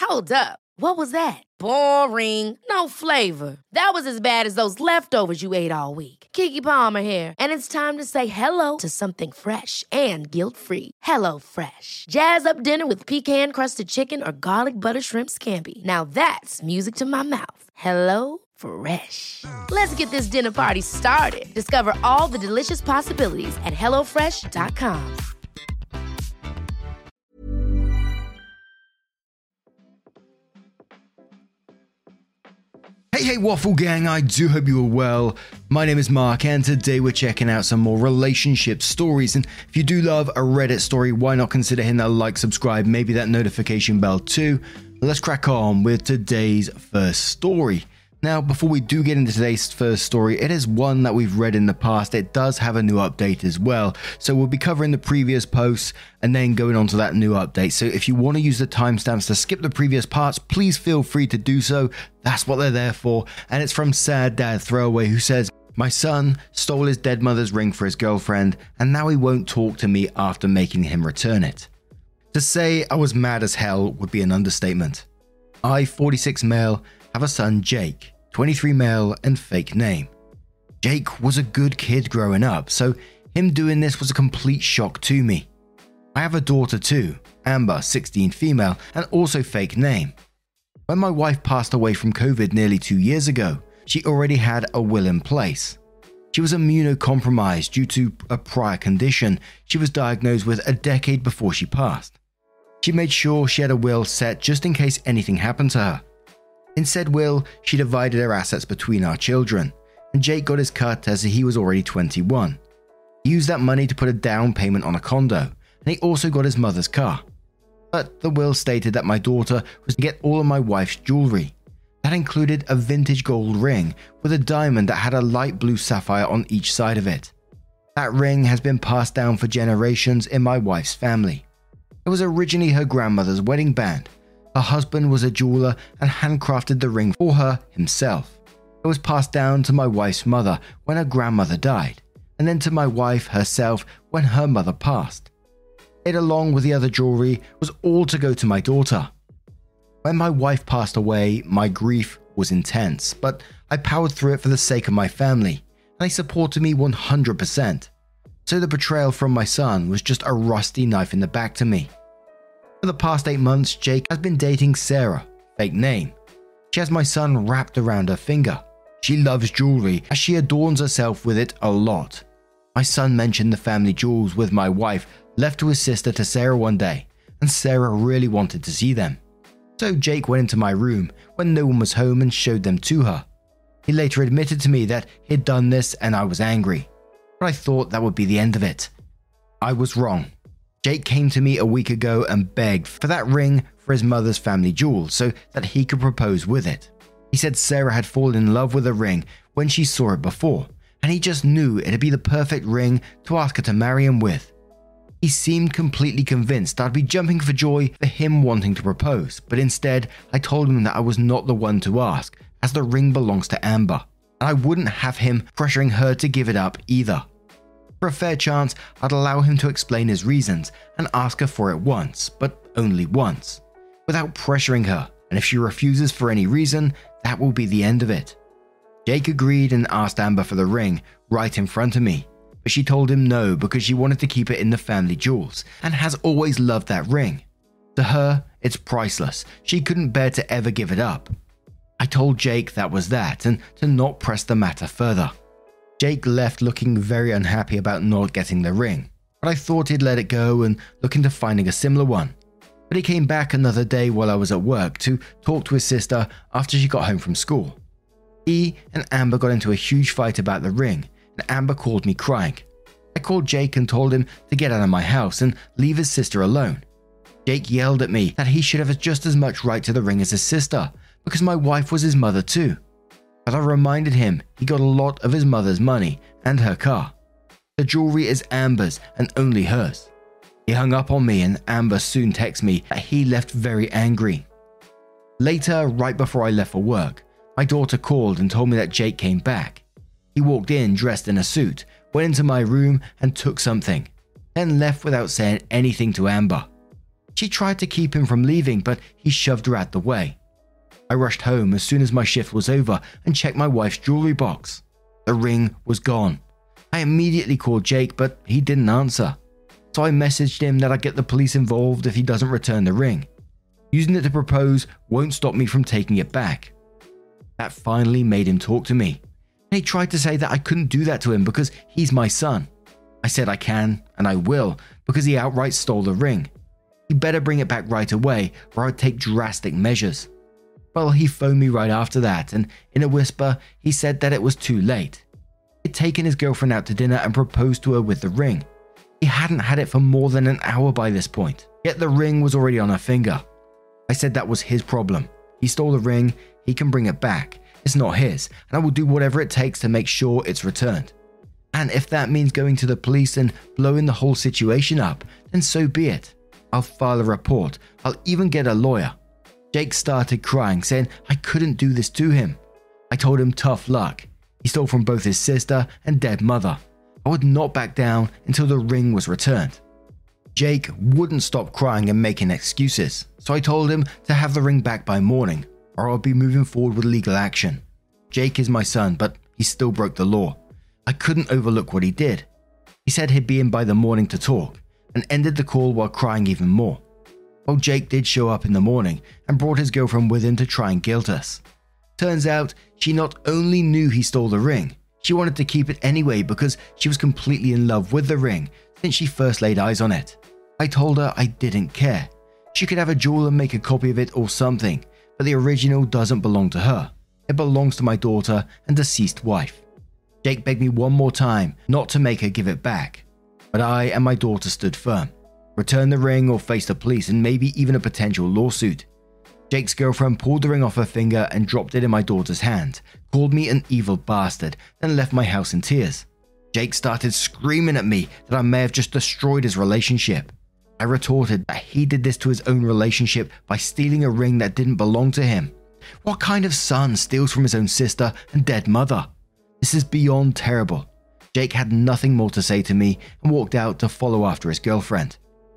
Hold up. What was that? Boring. No flavor. That was as bad as those leftovers you ate all week. Keke Palmer here, and it's time to say hello to something fresh and guilt-free. Hello Fresh. Jazz up dinner with pecan-crusted chicken or garlic butter shrimp scampi. Now that's music to my mouth. Hello Fresh. Let's get this dinner party started. Discover all the delicious possibilities at hellofresh.com. Hey Waffle Gang, I do hope you are well. My name is Mark and today we're checking out some more relationship stories, and if you do love a Reddit story, why not consider hitting that like, subscribe, maybe that notification bell too. Let's crack on with today's first story. Now, before we do get into today's first story, it is one that we've read in the past. It does have a new update as well. So we'll be covering the previous posts and then going on to that new update. So if you want to use the timestamps to skip the previous parts, please feel free to do so. That's what they're there for. And it's from Sad Dad Throwaway, who says, "My son stole his dead mother's ring for his girlfriend, and now he won't talk to me after making him return it. To say I was mad as hell would be an understatement. I, 46 male, have a son, Jake, 23 male and fake name. Jake was a good kid growing up, so him doing this was a complete shock to me. I have a daughter too, Amber, 16 female, and also fake name. When my wife passed away from COVID nearly 2 years ago, she already had a will in place. She was immunocompromised due to a prior condition she was diagnosed with a decade before she passed. She made sure she had a will set just in case anything happened to her. In said will, she divided her assets between our children, and Jake got his cut as he was already 21. He used that money to put a down payment on a condo, and he also got his mother's car. But the will stated that my daughter was to get all of my wife's jewelry. That included a vintage gold ring with a diamond that had a light blue sapphire on each side of it. That ring has been passed down for generations in my wife's family. It was originally her grandmother's wedding band. Her husband was a jeweler and handcrafted the ring for her himself. It was passed down to my wife's mother when her grandmother died, and then to my wife herself when her mother passed. It, along with the other jewelry, was all to go to my daughter. When my wife passed away, my grief was intense, but I powered through it for the sake of my family, and they supported me 100%. So the betrayal from my son was just a rusty knife in the back to me. For the past 8 months, Jake has been dating Sarah, fake name. She has my son wrapped around her finger. She loves jewelry as she adorns herself with it a lot. My son mentioned the family jewels with my wife left to his sister to Sarah one day, and Sarah really wanted to see them. So Jake went into my room when no one was home and showed them to her. He later admitted to me that he'd done this and I was angry, but I thought that would be the end of it. I was wrong. Jake came to me a week ago and begged for that ring for his mother's family jewels so that he could propose with it. He said Sarah had fallen in love with the ring when she saw it before, and he just knew it'd be the perfect ring to ask her to marry him with. He seemed completely convinced I'd be jumping for joy for him wanting to propose, but instead I told him that I was not the one to ask, as the ring belongs to Amber, and I wouldn't have him pressuring her to give it up either. For a fair chance, I'd allow him to explain his reasons and ask her for it once, but only once, without pressuring her, and if she refuses for any reason, that will be the end of it. Jake agreed and asked Amber for the ring right in front of me, but she told him no because she wanted to keep it in the family jewels and has always loved that ring. To her, it's priceless. She couldn't bear to ever give it up. I told Jake that was that and to not press the matter further. Jake left looking very unhappy about not getting the ring, but I thought he'd let it go and look into finding a similar one. But he came back another day while I was at work to talk to his sister after she got home from school. He and Amber got into a huge fight about the ring, and Amber called me crying. I called Jake and told him to get out of my house and leave his sister alone. Jake yelled at me that he should have just as much right to the ring as his sister, because my wife was his mother too. But I reminded him he got a lot of his mother's money and her car. The jewelry is Amber's and only hers. He hung up on me and Amber soon texted me that he left very angry. Later, right before I left for work, my daughter called and told me that Jake came back. He walked in dressed in a suit, went into my room and took something, then left without saying anything to Amber. She tried to keep him from leaving, but he shoved her out the way. I rushed home as soon as my shift was over and checked my wife's jewelry box. The ring was gone. I immediately called Jake, but he didn't answer. So I messaged him that I'd get the police involved if he doesn't return the ring. Using it to propose won't stop me from taking it back. That finally made him talk to me. And he tried to say that I couldn't do that to him because he's my son. I said I can, and I will, because he outright stole the ring. He better bring it back right away, or I'd take drastic measures. Well, he phoned me right after that, and in a whisper, he said that it was too late. He'd taken his girlfriend out to dinner and proposed to her with the ring. He hadn't had it for more than an hour by this point, yet the ring was already on her finger. I said that was his problem. He stole the ring, he can bring it back. It's not his, and I will do whatever it takes to make sure it's returned. And if that means going to the police and blowing the whole situation up, then so be it. I'll file a report. I'll even get a lawyer. Jake started crying, saying I couldn't do this to him. I told him tough luck. He stole from both his sister and dead mother. I would not back down until the ring was returned. Jake wouldn't stop crying and making excuses, so I told him to have the ring back by morning, or I'll be moving forward with legal action. Jake is my son, but he still broke the law. I couldn't overlook what he did. He said he'd be in by the morning to talk, and ended the call while crying even more. Well, Jake did show up in the morning and brought his girlfriend with him to try and guilt us. Turns out, she not only knew he stole the ring, she wanted to keep it anyway because she was completely in love with the ring since she first laid eyes on it. I told her I didn't care. She could have a jeweler make a copy of it or something, but the original doesn't belong to her. It belongs to my daughter and deceased wife. Jake begged me one more time not to make her give it back, but I and my daughter stood firm. Return the ring or face the police and maybe even a potential lawsuit. Jake's girlfriend pulled the ring off her finger and dropped it in my daughter's hand, called me an evil bastard, then left my house in tears. Jake started screaming at me that I may have just destroyed his relationship. I retorted that he did this to his own relationship by stealing a ring that didn't belong to him. What kind of son steals from his own sister and dead mother? This is beyond terrible. Jake had nothing more to say to me and walked out to follow after his girlfriend.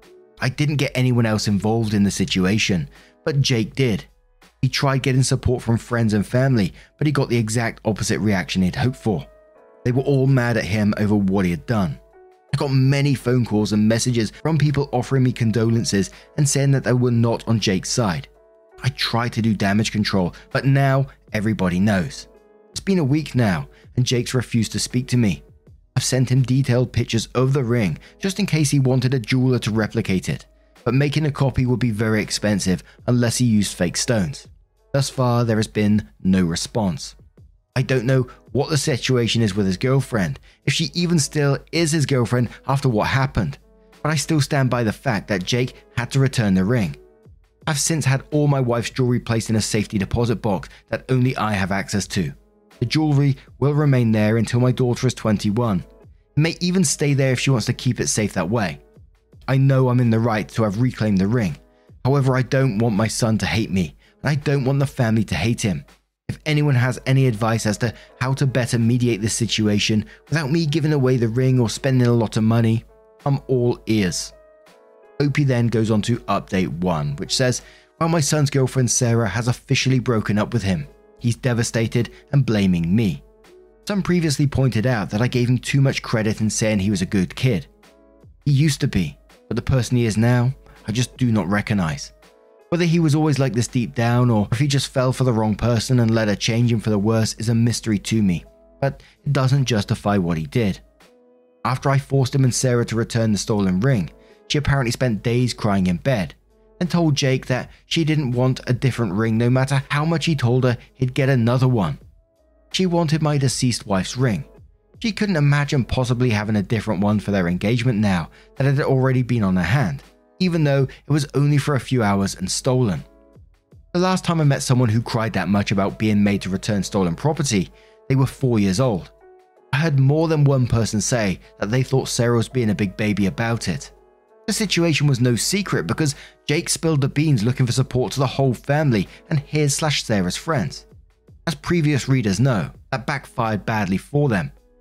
I didn't get anyone else involved in the situation, but Jake did. He tried getting support from friends and family, but he got the exact opposite reaction he'd hoped for. They were all mad at him over what he had done. I got many phone calls and messages from people offering me condolences and saying that they were not on Jake's side. I tried to do damage control, but now everybody knows. It's been a week now, and Jake's refused to speak to me. I've sent him detailed pictures of the ring, just in case he wanted a jeweler to replicate it, but making a copy would be very expensive unless he used fake stones. Thus far, there has been no response. I don't know what the situation is with his girlfriend, if she even still is his girlfriend after what happened, but I still stand by the fact that Jake had to return the ring. I've since had all my wife's jewelry placed in a safety deposit box that only I have access to. The jewelry will remain there until my daughter is 21. It may even stay there if she wants to keep it safe that way. I know I'm in the right to have reclaimed the ring. However, I don't want my son to hate me, and I don't want the family to hate him. If anyone has any advice as to how to better mediate this situation without me giving away the ring or spending a lot of money, I'm all ears. Opie then goes on to update 1, which says, "Well, my son's girlfriend Sarah has officially broken up with him. He's devastated and blaming me. Some previously pointed out that I gave him too much credit in saying he was a good kid. He used to be, but the person he is now, I just do not recognize. Whether he was always like this deep down or if he just fell for the wrong person and let her change him for the worse is a mystery to me, but it doesn't justify what he did. After I forced him and Sarah to return the stolen ring, she apparently spent days crying in bed and told Jake that she didn't want a different ring no matter how much he told her he'd get another one. She wanted my deceased wife's ring. She couldn't imagine possibly having a different one for their engagement now that it had already been on her hand, even though it was only for a few hours and stolen. The last time I met someone who cried that much about being made to return stolen property, they were 4 years old. I heard more than one person say that they thought Sarah was being a big baby about it. The situation was no secret because Jake spilled the beans looking for support to the whole family and his/Sarah's friends. As previous readers know, that backfired badly for them.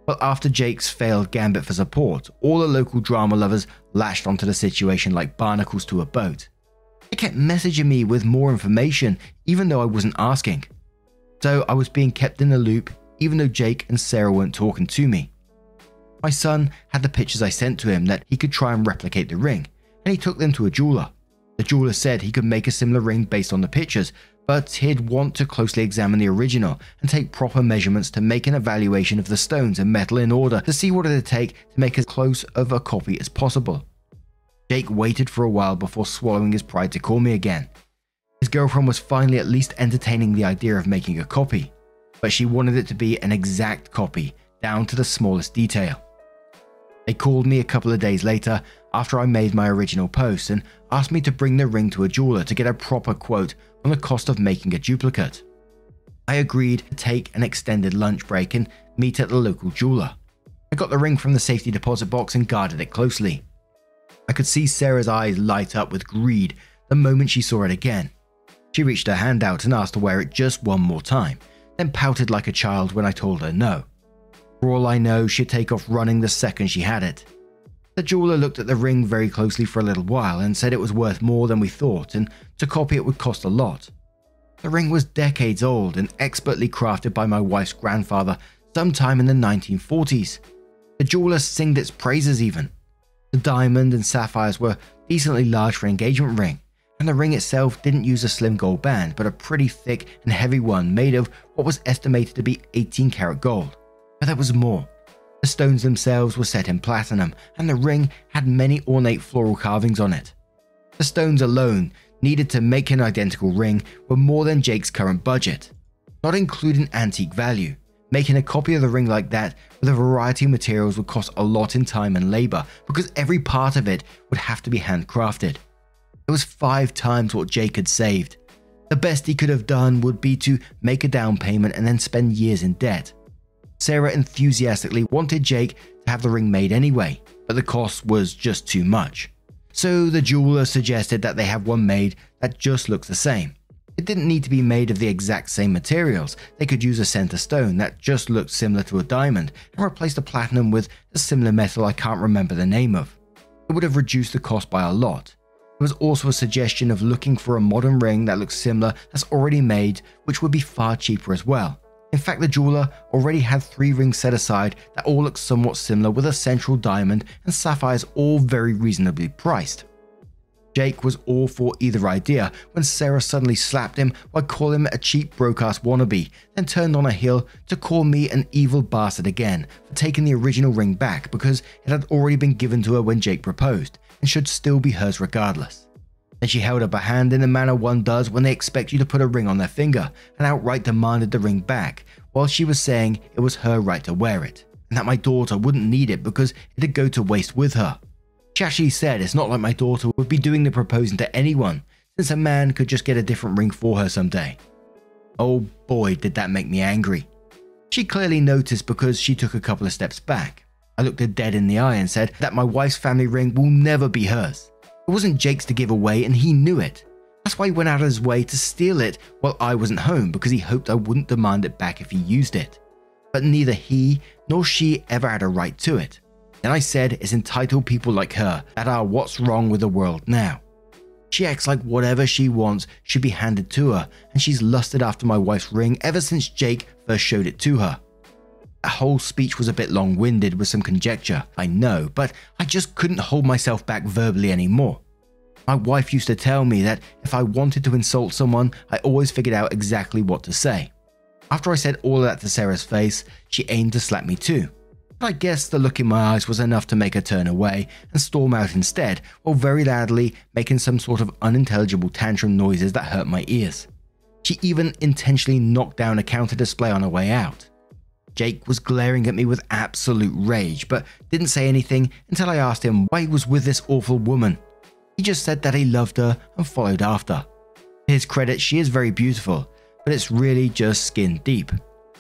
Well, after Jake's failed gambit for support, all the local drama lovers lashed onto the situation like barnacles to a boat. They kept messaging me with more information even though I wasn't asking. So I was being kept in the loop even though Jake and Sarah weren't talking to me. My son had the pictures I sent to him that he could try and replicate the ring, and he took them to a jeweler. The jeweler said he could make a similar ring based on the pictures, but he'd want to closely examine the original and take proper measurements to make an evaluation of the stones and metal in order to see what it would take to make as close of a copy as possible. Jake waited for a while before swallowing his pride to call me again. His girlfriend was finally at least entertaining the idea of making a copy, but she wanted it to be an exact copy, down to the smallest detail. They called me a couple of days later after I made my original post and asked me to bring the ring to a jeweler to get a proper quote on the cost of making a duplicate. I agreed to take an extended lunch break and meet at the local jeweler. I got the ring from the safety deposit box and guarded it closely. I could see Sarah's eyes light up with greed the moment she saw it again. She reached her hand out and asked to wear it just one more time, then pouted like a child when I told her no. For all I know, she'd take off running the second she had it. The jeweler looked at the ring very closely for a little while and said it was worth more than we thought and to copy it would cost a lot. The ring was decades old and expertly crafted by my wife's grandfather sometime in the 1940s. The jeweler singed its praises even. The diamond and sapphires were decently large for an engagement ring, and the ring itself didn't use a slim gold band but a pretty thick and heavy one made of what was estimated to be 18 karat gold. But there was more. The stones themselves were set in platinum, and the ring had many ornate floral carvings on it. The stones alone, needed to make an identical ring, were more than Jake's current budget, not including antique value. Making a copy of the ring like that with a variety of materials would cost a lot in time and labor because every part of it would have to be handcrafted. It was 5 times what Jake had saved. The best he could have done would be to make a down payment and then spend years in debt. Sarah enthusiastically wanted Jake to have the ring made anyway, but the cost was just too much. So the jeweler suggested that they have one made that just looks the same. It didn't need to be made of the exact same materials. They could use a center stone that just looked similar to a diamond and replace the platinum with a similar metal I can't remember the name of. It would have reduced the cost by a lot. There was also a suggestion of looking for a modern ring that looks similar that's already made, which would be far cheaper as well. In fact, the jeweler already had 3 rings set aside that all looked somewhat similar with a central diamond and sapphires all very reasonably priced. Jake was all for either idea when Sarah suddenly slapped him while calling him a cheap broke-ass wannabe, then turned on a heel to call me an evil bastard again for taking the original ring back because it had already been given to her when Jake proposed and should still be hers regardless. Then she held up a hand in the manner one does when they expect you to put a ring on their finger and outright demanded the ring back, while she was saying it was her right to wear it, and that my daughter wouldn't need it because it'd go to waste with her. She actually said it's not like my daughter would be doing the proposing to anyone, since a man could just get a different ring for her someday. Oh boy, did that make me angry. She clearly noticed because she took a couple of steps back. I looked her dead in the eye and said that my wife's family ring will never be hers. It wasn't Jake's to give away and he knew it. That's why he went out of his way to steal it while I wasn't home because he hoped I wouldn't demand it back if he used it. But neither he nor she ever had a right to it. Then I said it's entitled people like her that are what's wrong with the world now. She acts like whatever she wants should be handed to her, and she's lusted after my wife's ring ever since Jake first showed it to her. That whole speech was a bit long-winded with some conjecture, I know, but I just couldn't hold myself back verbally anymore. My wife used to tell me that if I wanted to insult someone, I always figured out exactly what to say. After I said all of that to Sarah's face, she aimed to slap me too. But I guess the look in my eyes was enough to make her turn away and storm out instead, while very loudly making some sort of unintelligible tantrum noises that hurt my ears. She even intentionally knocked down a counter display on her way out. Jake was glaring at me with absolute rage, but didn't say anything until I asked him why he was with this awful woman. He just said that he loved her and followed after. To his credit, she is very beautiful, but it's really just skin deep.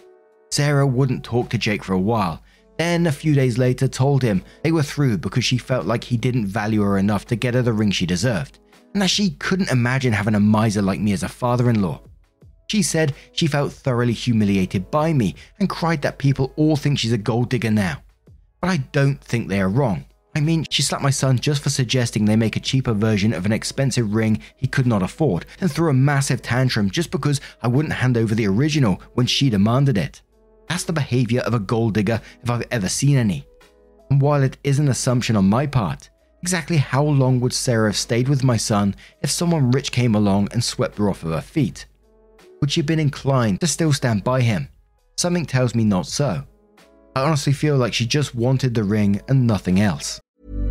Sarah wouldn't talk to Jake for a while, then a few days later told him they were through because she felt like he didn't value her enough to get her the ring she deserved, and that she couldn't imagine having a miser like me as a father-in-law. She said she felt thoroughly humiliated by me and cried that people all think she's a gold digger now. But I don't think they are wrong. I mean, she slapped my son just for suggesting they make a cheaper version of an expensive ring he could not afford, and threw a massive tantrum just because I wouldn't hand over the original when she demanded it. That's the behavior of a gold digger if I've ever seen any. And while it is an assumption on my part, exactly how long would Sarah have stayed with my son if someone rich came along and swept her off of her feet? Would she have been inclined to still stand by him? Something tells me not so. I honestly feel like she just wanted the ring and nothing else.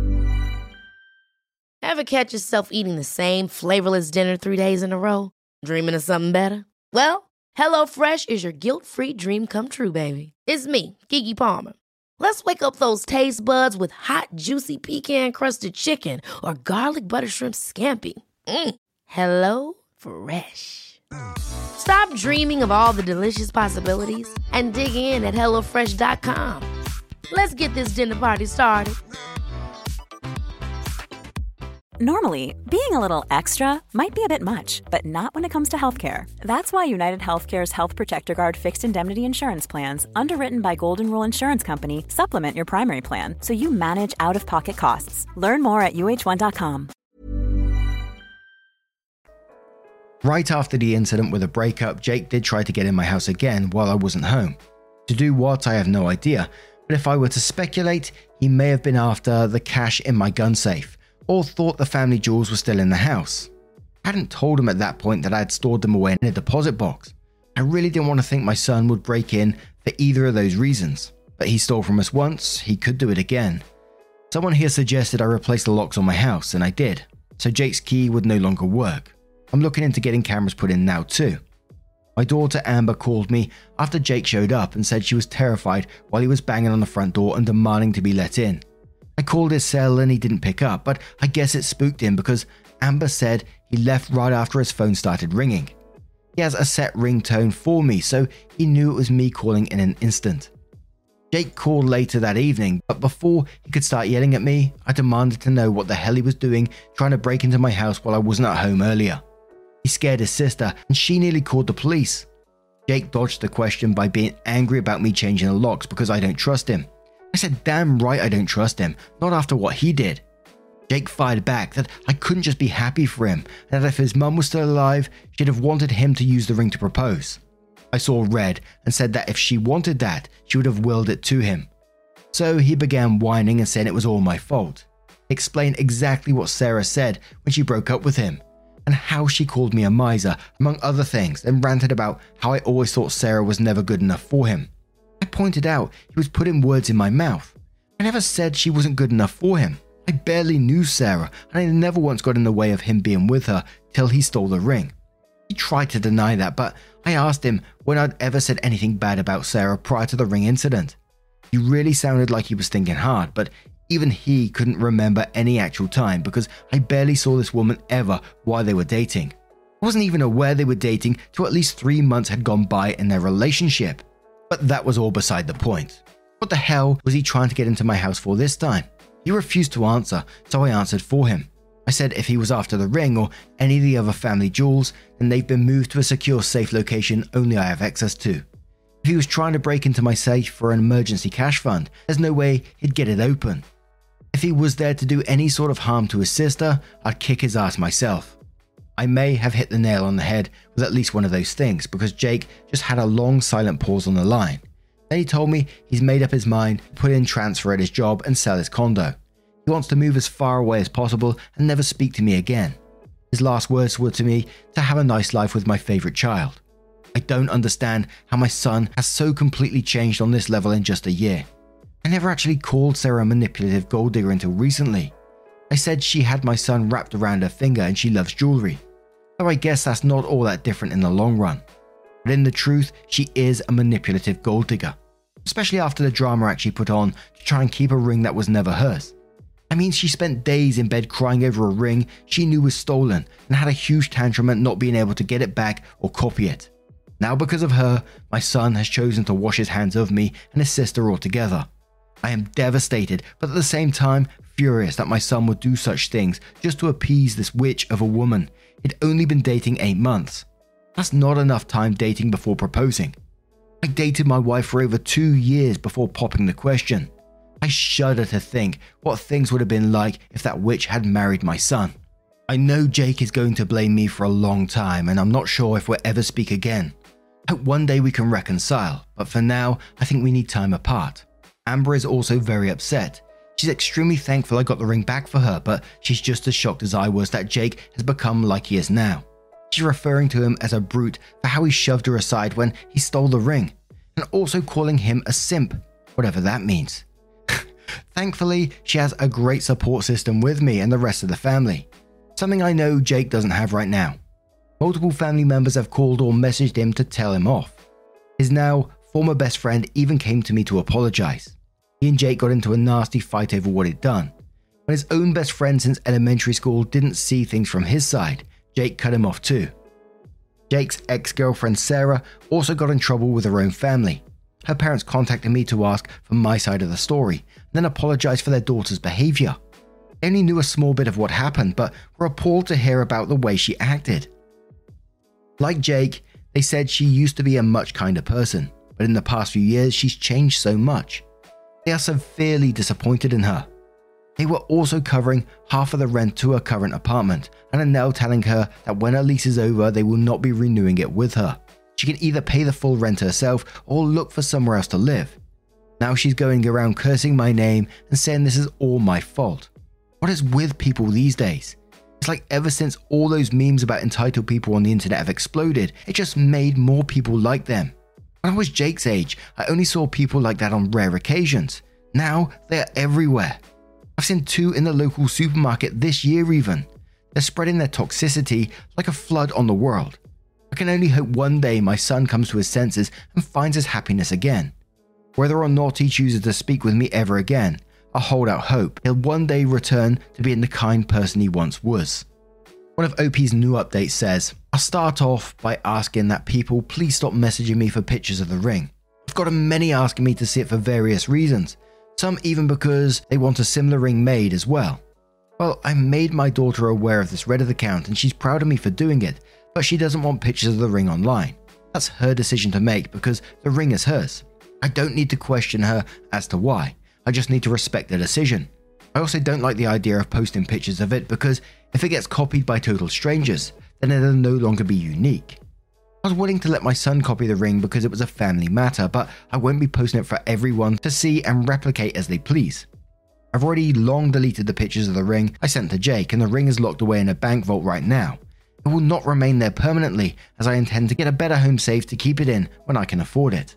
Ever catch yourself eating the same flavorless dinner 3 days in a row? Dreaming of something better? Well, HelloFresh is your guilt-free dream come true, baby. It's me, Keke Palmer. Let's wake up those taste buds with hot, juicy pecan-crusted chicken or garlic butter shrimp scampi. Hello Fresh. Stop dreaming of all the delicious possibilities and dig in at HelloFresh.com. Let's get this dinner party started. Normally, being a little extra might be a bit much, but not when it comes to healthcare. That's why United Healthcare's Health Protector Guard fixed indemnity insurance plans, underwritten by Golden Rule Insurance Company, supplement your primary plan so you manage out-of-pocket costs. Learn more at UH1.com. Right after the incident with the breakup, Jake did try to get in my house again while I wasn't home. To do what, I have no idea, but if I were to speculate, he may have been after the cash in my gun safe, or thought the family jewels were still in the house. I hadn't told him at that point that I had stored them away in a deposit box. I really didn't want to think my son would break in for either of those reasons, but he stole from us once, he could do it again. Someone here suggested I replace the locks on my house, and I did, so Jake's key would no longer work. I'm looking into getting cameras put in now too. My daughter Amber called me after Jake showed up and said she was terrified while he was banging on the front door and demanding to be let in. I called his cell and he didn't pick up, but I guess it spooked him because Amber said he left right after his phone started ringing. He has a set ringtone for me, so he knew it was me calling in an instant. Jake called later that evening, but before he could start yelling at me, I demanded to know what the hell he was doing trying to break into my house while I wasn't at home earlier. He scared his sister and she nearly called the police. Jake dodged the question by being angry about me changing the locks because I don't trust him. I said damn right I don't trust him, not after what he did. Jake fired back that I couldn't just be happy for him, and that if his mum was still alive, she'd have wanted him to use the ring to propose. I saw red and said that if she wanted that, she would have willed it to him. So he began whining and saying it was all my fault. He explained exactly what Sarah said when she broke up with him, and how she called me a miser, among other things, and ranted about how I always thought Sarah was never good enough for him. I pointed out he was putting words in my mouth. I never said she wasn't good enough for him. I barely knew Sarah, and I never once got in the way of him being with her till he stole the ring. He tried to deny that, but I asked him when I'd ever said anything bad about Sarah prior to the ring incident. He really sounded like he was thinking hard, but even he couldn't remember any actual time because I barely saw this woman ever while they were dating. I wasn't even aware they were dating till at least 3 months had gone by in their relationship. But that was all beside the point. What the hell was he trying to get into my house for this time? He refused to answer, so I answered for him. I said if he was after the ring or any of the other family jewels, then they've been moved to a secure safe location only I have access to. If he was trying to break into my safe for an emergency cash fund, there's no way he'd get it open. If he was there to do any sort of harm to his sister, I'd kick his ass myself. I may have hit the nail on the head with at least one of those things because Jake just had a long silent pause on the line. Then he told me he's made up his mind to put in transfer at his job and sell his condo. He wants to move as far away as possible and never speak to me again. His last words were to me to have a nice life with my favorite child. I don't understand how my son has so completely changed on this level in just a year. I never actually called Sarah a manipulative gold digger until recently. I said she had my son wrapped around her finger and she loves jewelry. Though I guess that's not all that different in the long run. But in the truth, she is a manipulative gold digger. Especially after the drama act she put on to try and keep a ring that was never hers. I mean, she spent days in bed crying over a ring she knew was stolen and had a huge tantrum at not being able to get it back or copy it. Now because of her, my son has chosen to wash his hands of me and his sister altogether. I am devastated, but at the same time, furious that my son would do such things just to appease this witch of a woman. He'd only been dating 8 months. That's not enough time dating before proposing. I dated my wife for over 2 years before popping the question. I shudder to think what things would have been like if that witch had married my son. I know Jake is going to blame me for a long time, and I'm not sure if we'll ever speak again. I hope one day we can reconcile, but for now, I think we need time apart. Amber is also very upset. She's extremely thankful I got the ring back for her, but she's just as shocked as I was that Jake has become like he is now. She's referring to him as a brute for how he shoved her aside when he stole the ring, and also calling him a simp, whatever that means. Thankfully, she has a great support system with me and the rest of the family, something I know Jake doesn't have right now. Multiple family members have called or messaged him to tell him off. His now former best friend even came to me to apologize. He and Jake got into a nasty fight over what he'd done. When his own best friend since elementary school didn't see things from his side, Jake cut him off too. Jake's ex-girlfriend Sarah also got in trouble with her own family. Her parents contacted me to ask for my side of the story, and then apologized for their daughter's behavior. They only knew a small bit of what happened, but were appalled to hear about the way she acted. Like Jake, they said she used to be a much kinder person, but in the past few years she's changed so much. They are severely disappointed in her. They were also covering half of the rent to her current apartment and are now telling her that when her lease is over, they will not be renewing it with her. She can either pay the full rent herself or look for somewhere else to live. Now she's going around cursing my name and saying this is all my fault. What is with people these days? It's like ever since all those memes about entitled people on the internet have exploded, it just made more people like them. When I was Jake's age, I only saw people like that on rare occasions. Now they are everywhere. I've seen 2 in the local supermarket this year even. They're spreading their toxicity like a flood on the world. I can only hope one day my son comes to his senses and finds his happiness again. Whether or not he chooses to speak with me ever again, I hold out hope he'll one day return to being the kind person he once was. One of OP's new updates says, I'll start off by asking that people please stop messaging me for pictures of the ring. I've got many asking me to see it for various reasons, some even because they want a similar ring made as well. Well, I made my daughter aware of this Reddit account and she's proud of me for doing it, but she doesn't want pictures of the ring online. That's her decision to make because the ring is hers. I don't need to question her as to why. I just need to respect their decision. I also don't like the idea of posting pictures of it because if it gets copied by total strangers, then it'll no longer be unique. I was willing to let my son copy the ring because it was a family matter, but I won't be posting it for everyone to see and replicate as they please. I've already long deleted the pictures of the ring I sent to Jake, and the ring is locked away in a bank vault right now. It will not remain there permanently, as I intend to get a better home safe to keep it in when I can afford it.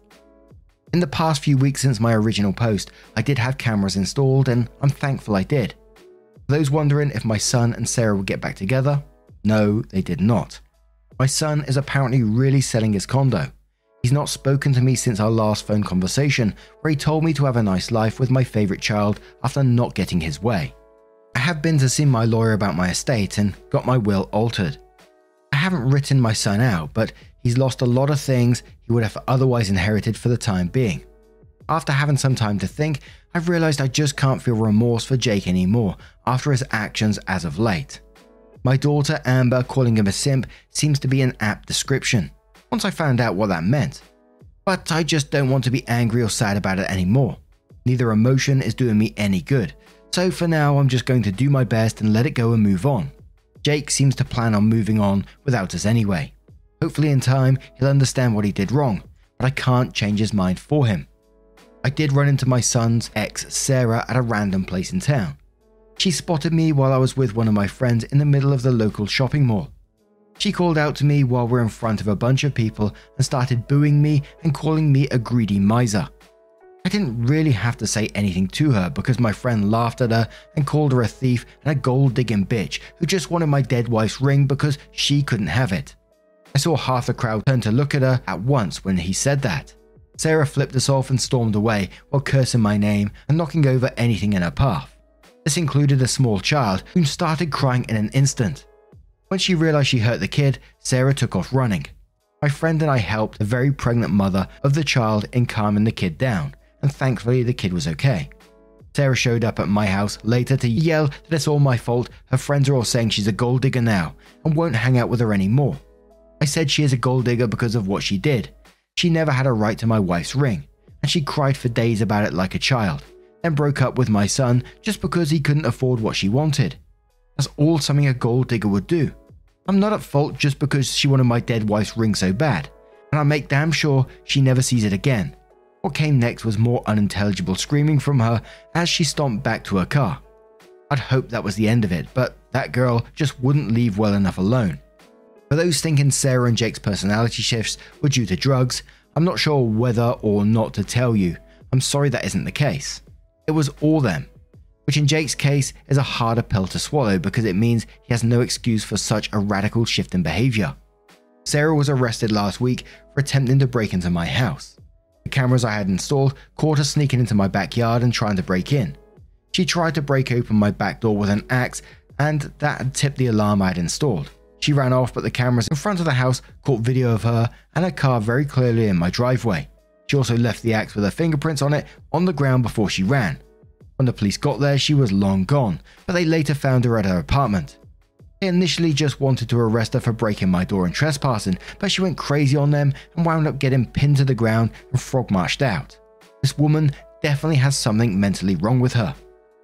In the past few weeks since my original post, I did have cameras installed, and I'm thankful I did. For those wondering if my son and Sarah would get back together, no, they did not. My son is apparently really selling his condo. He's not spoken to me since our last phone conversation, where he told me to have a nice life with my favourite child after not getting his way. I have been to see my lawyer about my estate and got my will altered. I haven't written my son out, but he's lost a lot of things he would have otherwise inherited for the time being. After having some time to think, I've realised I just can't feel remorse for Jake anymore after his actions as of late. My daughter Amber calling him a simp seems to be an apt description, once I found out what that meant. But I just don't want to be angry or sad about it anymore. Neither emotion is doing me any good, so for now I'm just going to do my best and let it go and move on. Jake seems to plan on moving on without us anyway. Hopefully in time he'll understand what he did wrong, but I can't change his mind for him. I did run into my son's ex Sarah at a random place in town. She spotted me while I was with one of my friends in the middle of the local shopping mall. She called out to me while we're in front of a bunch of people and started booing me and calling me a greedy miser. I didn't really have to say anything to her because my friend laughed at her and called her a thief and a gold-digging bitch who just wanted my dead wife's ring because she couldn't have it. I saw half the crowd turn to look at her at once when he said that. Sarah flipped us off and stormed away while cursing my name and knocking over anything in her path. This included a small child who started crying in an instant. When she realized she hurt the kid, Sarah took off running. My friend and I helped the very pregnant mother of the child in calming the kid down, and thankfully the kid was okay. Sarah showed up at my house later to yell that it's all my fault, her friends are all saying she's a gold digger now and won't hang out with her anymore. I said she is a gold digger because of what she did. She never had a right to my wife's ring, and she cried for days about it like a child, then broke up with my son just because he couldn't afford what she wanted. That's all something a gold digger would do. I'm not at fault just because she wanted my dead wife's ring so bad, and I'll make damn sure she never sees it again. What came next was more unintelligible screaming from her as she stomped back to her car. I'd hoped that was the end of it, but that girl just wouldn't leave well enough alone. For those thinking Sarah and Jake's personality shifts were due to drugs, I'm not sure whether or not to tell you. I'm sorry that isn't the case. It was all them, which in Jake's case is a harder pill to swallow because it means he has no excuse for such a radical shift in behavior. Sarah was arrested last week for attempting to break into my house. The cameras I had installed caught her sneaking into my backyard and trying to break in. She tried to break open my back door with an axe, and that had tipped the alarm I had installed. She ran off, but the cameras in front of the house caught video of her and her car very clearly in my driveway. She also left the axe with her fingerprints on it on the ground before she ran. When the police got there, she was long gone, but they later found her at her apartment. They initially just wanted to arrest her for breaking my door and trespassing, but she went crazy on them and wound up getting pinned to the ground and frog-marched out. This woman definitely has something mentally wrong with her.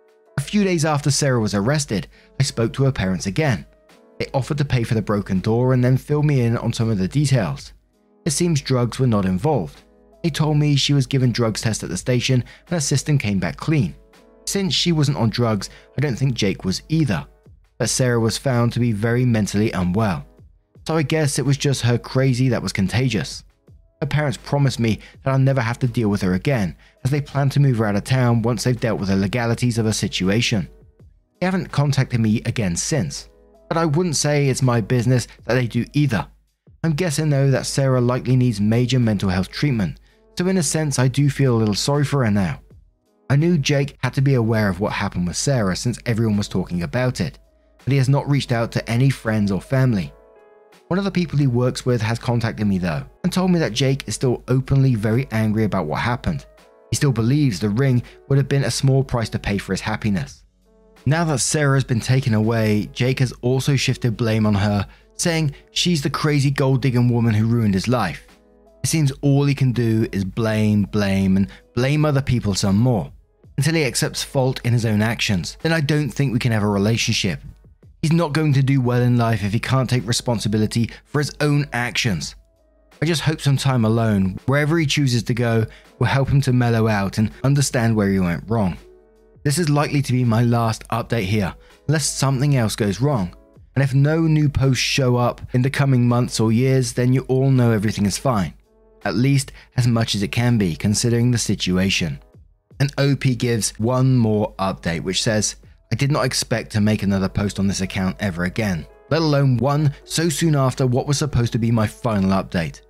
A few days after Sarah was arrested, I spoke to her parents again. They offered to pay for the broken door and then fill me in on some of the details. It seems drugs were not involved. They told me she was given drugs test at the station and her system came back clean. Since she wasn't on drugs, I don't think Jake was either. But Sarah was found to be very mentally unwell. So I guess it was just her crazy that was contagious. Her parents promised me that I'll never have to deal with her again, as they plan to move her out of town once they've dealt with the legalities of her situation. They haven't contacted me again since, but I wouldn't say it's my business that they do either. I'm guessing though that Sarah likely needs major mental health treatment, so in a sense I do feel a little sorry for her now. I knew Jake had to be aware of what happened with Sarah since everyone was talking about it, but he has not reached out to any friends or family. One of the people he works with has contacted me though, and told me that Jake is still openly very angry about what happened. He still believes the ring would have been a small price to pay for his happiness. Now that Sarah has been taken away, Jake has also shifted blame on her, saying she's the crazy gold-digging woman who ruined his life. It seems all he can do is blame, and blame other people some more, until he accepts fault in his own actions. Then I don't think we can have a relationship. He's not going to do well in life if he can't take responsibility for his own actions. I just hope some time alone, wherever he chooses to go, will help him to mellow out and understand where he went wrong. This is likely to be my last update here, unless something else goes wrong. And if no new posts show up in the coming months or years, then you all know everything is fine. At least as much as it can be, considering the situation. And OP gives one more update, which says, I did not expect to make another post on this account ever again, let alone one so soon after what was supposed to be my final update.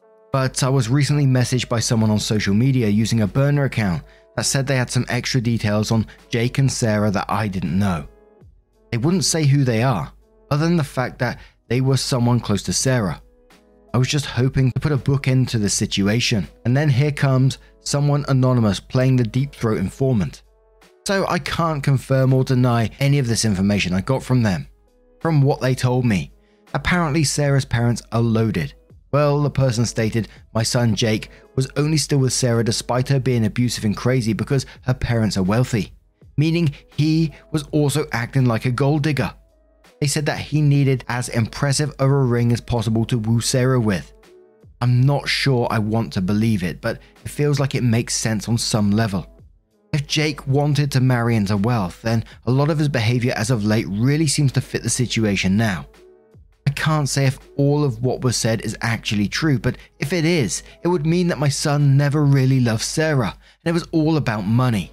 But I was recently messaged by someone on social media using a burner account that said they had some extra details on Jake and Sarah that I didn't know. They wouldn't say who they are, other than the fact that they were someone close to Sarah. I was just hoping to put a bookend to the situation, and then here comes someone anonymous playing the deep throat informant. So I can't confirm or deny any of this information I got from them. From what they told me, apparently Sarah's parents are loaded. Well, the person stated my son Jake was only still with Sarah despite her being abusive and crazy because her parents are wealthy, meaning he was also acting like a gold digger. They said that he needed as impressive of a ring as possible to woo Sarah with. I'm not sure I want to believe it, but it feels like it makes sense on some level. If Jake wanted to marry into wealth, then a lot of his behavior as of late really seems to fit the situation now. I can't say if all of what was said is actually true, but if it is, it would mean that my son never really loved Sarah, and it was all about money.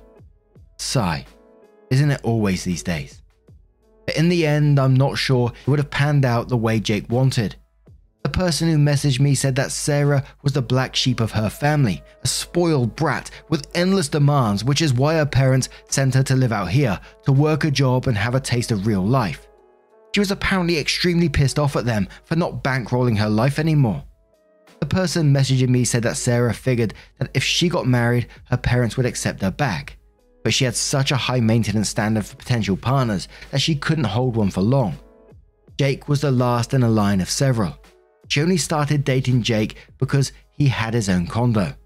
Sigh. Isn't it always these days? But in the end, I'm not sure it would have panned out the way Jake wanted. The person who messaged me said that Sarah was the black sheep of her family, a spoiled brat with endless demands, which is why her parents sent her to live out here, to work a job and have a taste of real life. She was apparently extremely pissed off at them for not bankrolling her life anymore. The person messaging me said that Sarah figured that if she got married, her parents would accept her back. But she had such a high maintenance standard for potential partners that she couldn't hold one for long. Jake was the last in a line of several. She only started dating Jake because he had his own condo.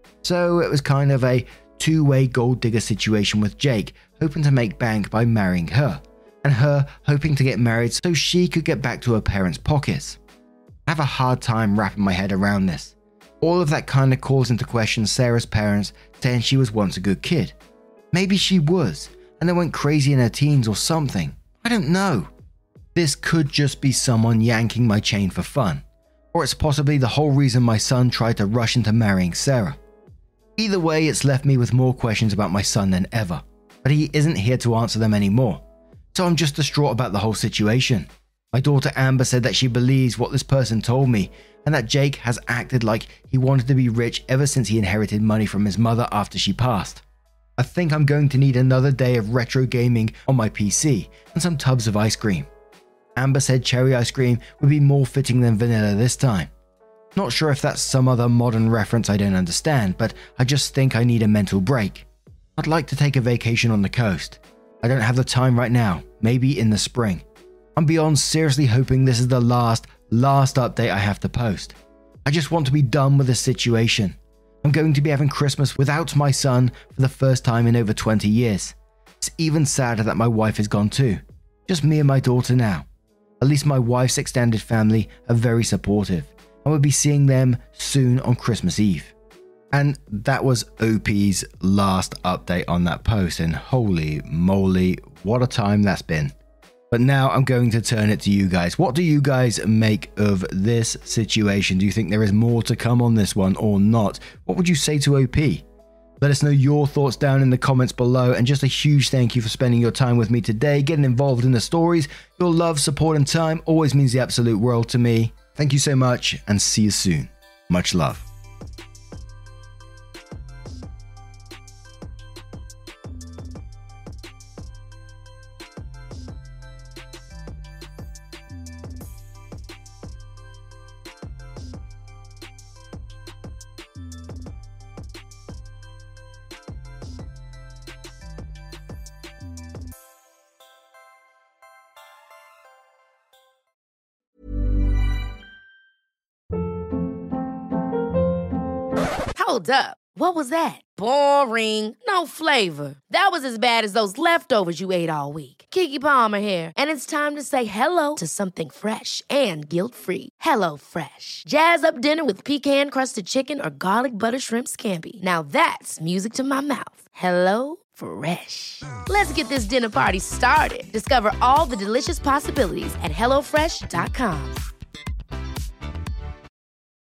So it was kind of a two-way gold digger situation with Jake hoping to make bank by marrying her, and her hoping to get married so she could get back to her parents' pockets. I have a hard time wrapping my head around this. All of that kind of calls into question Sarah's parents saying she was once a good kid. Maybe she was, and they went crazy in her teens or something. I don't know. This could just be someone yanking my chain for fun, or it's possibly the whole reason my son tried to rush into marrying Sarah. Either way, it's left me with more questions about my son than ever, but he isn't here to answer them anymore, so I'm just distraught about the whole situation. My daughter Amber said that she believes what this person told me, and that Jake has acted like he wanted to be rich ever since he inherited money from his mother after she passed. I think I'm going to need another day of retro gaming on my PC and some tubs of ice cream. Amber said cherry ice cream would be more fitting than vanilla this time. Not sure if that's some other modern reference I don't understand, but I just think I need a mental break. I'd like to take a vacation on the coast. I don't have the time right now, maybe in the spring. I'm beyond seriously hoping this is the last update I have to post. I just want to be done with this situation. I'm going to be having Christmas without my son for the first time in over 20 years. It's even sadder that my wife is gone too. Just me and my daughter now. At least my wife's extended family are very supportive, and we'll be seeing them soon on Christmas Eve. And that was OP's last update on that post, and holy moly, what a time that's been. But now I'm going to turn it to you guys. What do you guys make of this situation? Do you think there is more to come on this one or not? What would you say to OP? Let us know your thoughts down in the comments below, and just a huge thank you for spending your time with me today, getting involved in the stories. Your love, support and time always means the absolute world to me. Thank you so much, and see you soon. Much love. Hold up. What was that? Boring. No flavor. That was as bad as those leftovers you ate all week. Keke Palmer here, and it's time to say hello to something fresh and guilt-free. HelloFresh. Jazz up dinner with pecan-crusted chicken or garlic butter shrimp scampi. Now that's music to my mouth. HelloFresh. Let's get this dinner party started. Discover all the delicious possibilities at HelloFresh.com.